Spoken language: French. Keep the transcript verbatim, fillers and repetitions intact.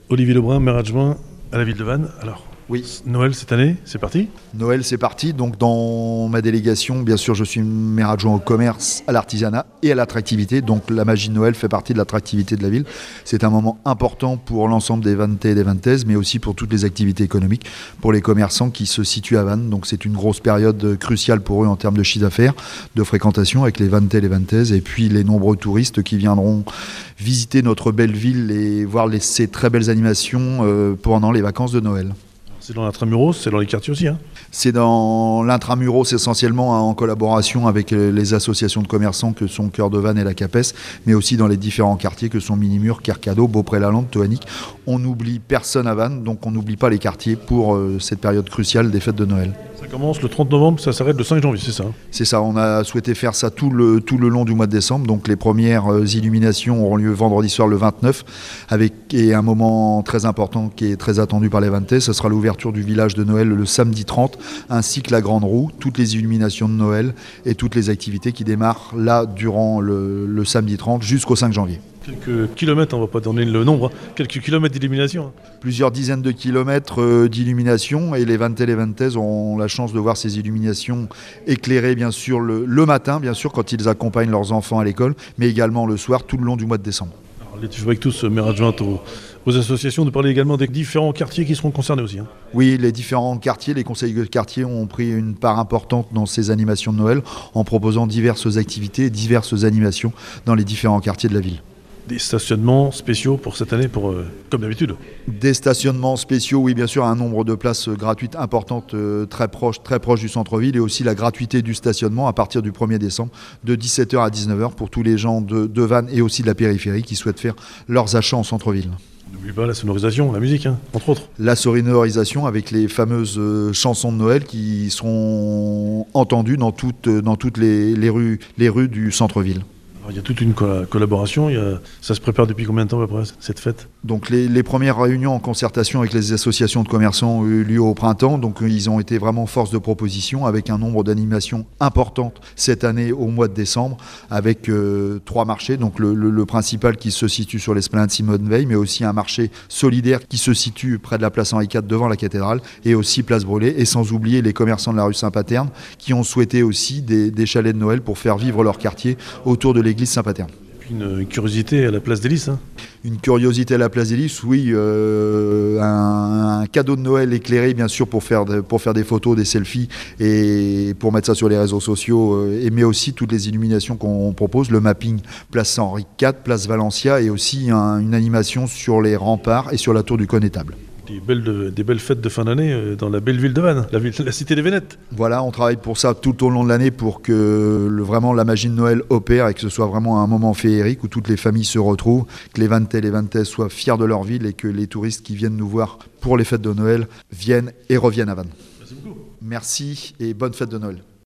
Olivier Lebrun, maire adjoint à la ville de Vannes. Alors, oui. Noël cette année, c'est parti ? Noël, c'est parti. Donc, dans ma délégation, bien sûr, je suis maire adjoint au commerce, à l'artisanat et à l'attractivité. Donc, la magie de Noël fait partie de l'attractivité de la ville. C'est un moment important pour l'ensemble des Vanntais et des Vannaises, mais aussi pour toutes les activités économiques, pour les commerçants qui se situent à Vannes. Donc, c'est une grosse période cruciale pour eux en termes de chiffre d'affaires, de fréquentation avec les Vanntais et les Vannaises, et puis les nombreux touristes qui viendront visiter notre belle ville et voir les, ces très belles animations euh, pendant les vacances de Noël. C'est dans l'intramuros, c'est dans les quartiers aussi, hein ? C'est dans l'intramuros essentiellement, hein, en collaboration avec les associations de commerçants que sont Cœur de Vannes et la CAPES, mais aussi dans les différents quartiers que sont Minimur, Kercado, Beaupré-la-Lande, Toanic. On n'oublie personne à Vannes, donc on n'oublie pas les quartiers pour euh, cette période cruciale des fêtes de Noël. Ça commence le trente novembre, ça s'arrête le cinq janvier, c'est ça ? C'est ça, on a souhaité faire ça tout le, tout le long du mois de décembre. Donc les premières euh, illuminations auront lieu vendredi soir le vingt-neuf, avec et un moment très important qui est très attendu par les Vanntais. Ce sera l'ouverture du village de Noël le samedi trente, ainsi que la grande roue, toutes les illuminations de Noël et toutes les activités qui démarrent là durant le, le samedi trente jusqu'au cinq janvier. Quelques kilomètres, on ne va pas donner le nombre, hein. Quelques kilomètres d'illumination. Plusieurs dizaines de kilomètres euh, d'illumination, et les Vanntais et les Vannaises ont la chance de voir ces illuminations éclairées bien sûr le, le matin, bien sûr quand ils accompagnent leurs enfants à l'école, mais également le soir tout le long du mois de décembre. Alors, je voudrais que tous, maire adjointe aux, aux associations, de parler également des différents quartiers qui seront concernés aussi, hein. Oui, les différents quartiers, les conseils de quartier ont pris une part importante dans ces animations de Noël en proposant diverses activités et diverses animations dans les différents quartiers de la ville. Des stationnements spéciaux pour cette année, pour, euh, comme d'habitude. Des stationnements spéciaux, oui, bien sûr, un nombre de places gratuites importantes, euh, très proche, très proche du centre-ville, et aussi la gratuité du stationnement à partir du premier décembre, de dix-sept heures à dix-neuf heures, pour tous les gens de, de Vannes et aussi de la périphérie qui souhaitent faire leurs achats en centre-ville. N'oublie pas la sonorisation, la musique, hein, entre autres. La sonorisation avec les fameuses euh, chansons de Noël qui seront entendues dans toutes, dans toutes les, les, rues, les rues du centre-ville. Il y a toute une co- collaboration, il y a... ça se prépare depuis combien de temps après cette fête ? Donc les, les premières réunions en concertation avec les associations de commerçants ont eu lieu au printemps, donc ils ont été vraiment force de proposition avec un nombre d'animations importantes cette année au mois de décembre, avec euh, trois marchés, donc le, le, le principal qui se situe sur l'esplanade Simone Veil, mais aussi un marché solidaire qui se situe près de la place Henri quatre devant la cathédrale, et aussi place Brûlée, et sans oublier les commerçants de la rue Saint-Paterne qui ont souhaité aussi des, des chalets de Noël pour faire vivre leur quartier autour de l'église Saint-Paterne. Une curiosité à la place des Lys, hein. Une curiosité à la place des Lys, oui, euh, un, un cadeau de Noël éclairé bien sûr pour faire, de, pour faire des photos, des selfies et pour mettre ça sur les réseaux sociaux, euh, et mais aussi toutes les illuminations qu'on propose, le mapping place Henri quatre, place Valencia, et aussi un, une animation sur les remparts et sur la tour du Connétable. Des belles, de, des belles fêtes de fin d'année euh, dans la belle ville de Vannes, la, ville, la cité des Vénètes. Voilà, on travaille pour ça tout au long de l'année pour que le, vraiment la magie de Noël opère et que ce soit vraiment un moment féerique où toutes les familles se retrouvent, que les Vanntais et les Vannaises soient fiers de leur ville et que les touristes qui viennent nous voir pour les fêtes de Noël viennent et reviennent à Vannes. Merci beaucoup. Merci et bonne fête de Noël.